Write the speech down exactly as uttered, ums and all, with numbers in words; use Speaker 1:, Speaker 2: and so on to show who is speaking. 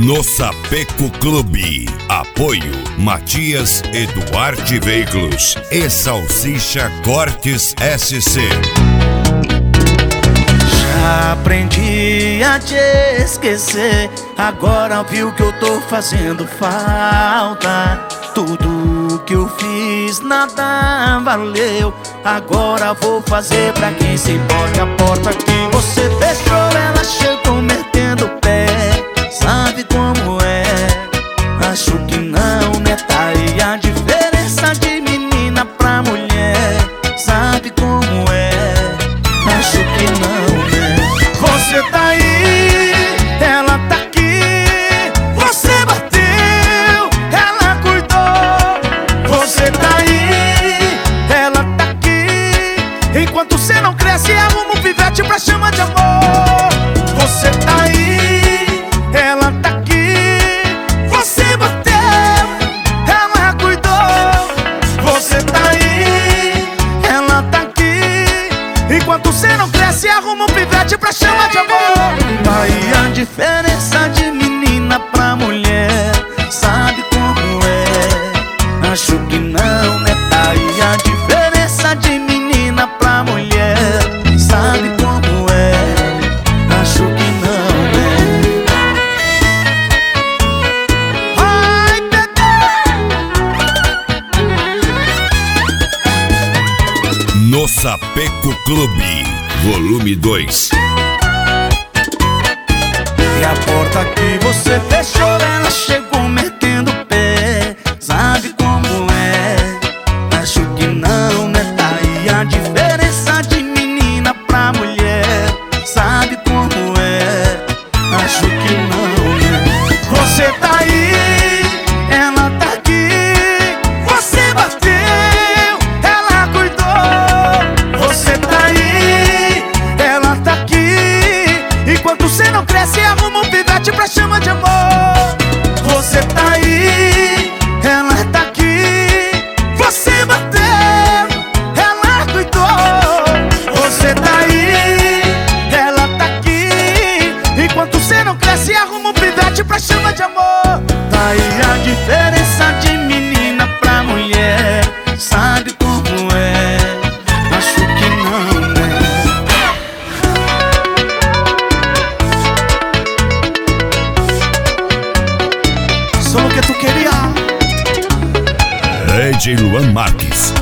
Speaker 1: No Sapeco Clube. Apoio Matias Eduardo Veículos e Salsicha Cortes S C.
Speaker 2: Já aprendi a te esquecer, agora viu que eu tô fazendo falta. Tudo que eu fiz nada valeu, agora vou fazer pra quem se importa. A porta que você fechou, ela chegou metendo o pé. Sabe como é? Acho que não, né? Tá aí a diferença de menina pra mulher. Sabe como é? Acho que não, né? Você tá aí, ela tá aqui. Você bateu, ela cuidou. Você tá aí, ela tá aqui. Enquanto você não cresce, arruma um pivete pra chamar de amor. Você tá aí, ela tá aqui. Você bateu, ela cuidou. Você tá aí, ela tá aqui. Enquanto você não cresce, arruma um pivete pra chamar de amor. Tá aí a diferença de menina pra mulher. Sabe como é? Acho que não, né? Tá aí a diferença de menina pra mulher. Sabe como é? Acho que não, né? Ai, bebê!
Speaker 1: No Sapeco Clube, volume dois.
Speaker 2: E a porta que você fechou, ela chegou metendo o pé. Sabe como é? Acho que não, né? Tá aí a diferença de menina pra mulher. Sabe como é? Acho que não, né? Você tá aí, ela tá aqui. Você bateu, ela cuidou. Você tá aí, ela tá aqui. Enquanto você não cresce, arruma um pivete pra chamar de amor. Você tá aí, ela tá aqui. Você bateu, ela cuidou. Você tá aí, ela tá aqui. Enquanto você não cresce, arruma um pivete pra chamar de amor. Tá aí a diferença de menina pra mulher. Sabe como é? Acho que não, né? Só o que tu queria.
Speaker 1: D J Luan Marques.